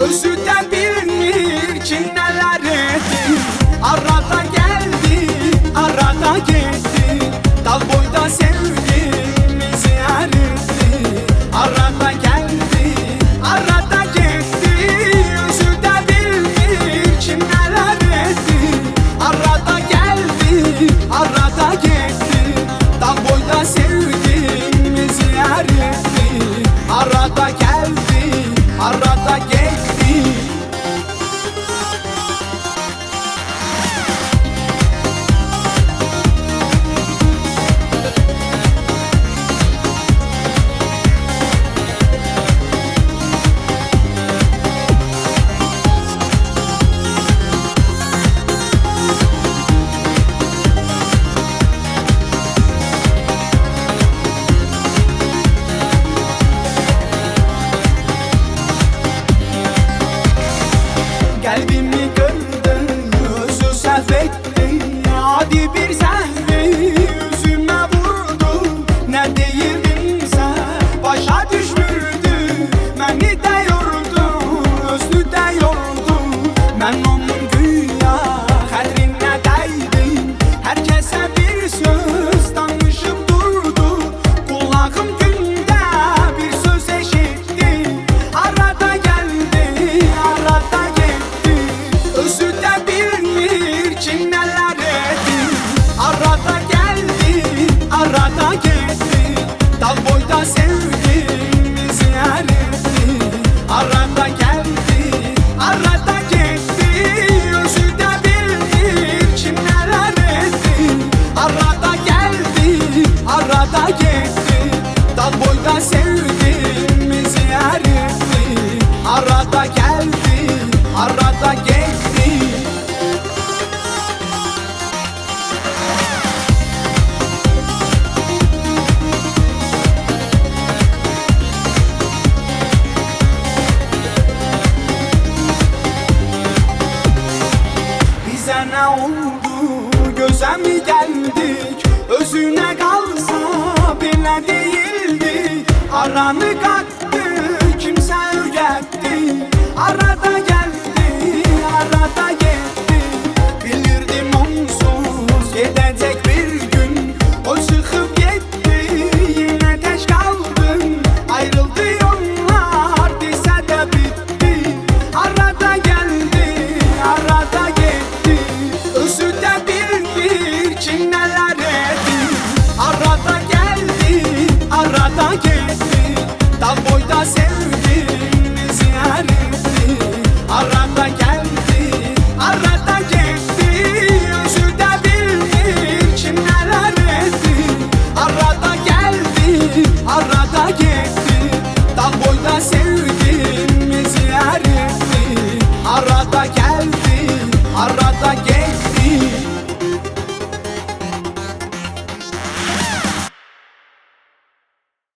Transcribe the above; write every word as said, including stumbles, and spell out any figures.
özü də bilmir ki nələr etdi. Arada gəldi, arada getdi, dağ boyda sevgimizi əritdi. Arada gəldi, arada getdi, özü də bilmir ki nələr etdi. Arada gəldi, arada getdi, dağ boyda sevgimizi əritdi. Arada gəldi, arada getdi. Qəlbimi qırdın, özü səhv etdin. Adi bir zəhri üzümə vurdu. Nə deyirdinsə başa düşmürdü. Məni də yordu, özünü də yordu. Mən onun güya xətrinə dəydim. Hər kəsə bir söz danışıb durdu. Qulağım gündə bir söz eşitdi. Arada gəldi, arada getdi, özü də bilmir ki nələr etdi. Arada gəldi, arada getdi, dağ boyda sevgimizi əritdi. Arada gəldi, arada getdi, özü də bilmir ki nələr etdi. Arada gəldi, arada getdi, dağ boyda sevgimizi əritdi. Arada gəldi, arada getdi. Bizə nə oldu, gözə mi gəldik? Özünə qalsa belə deyildi. Aranı qatdı, kimsə öyrətdi. Arada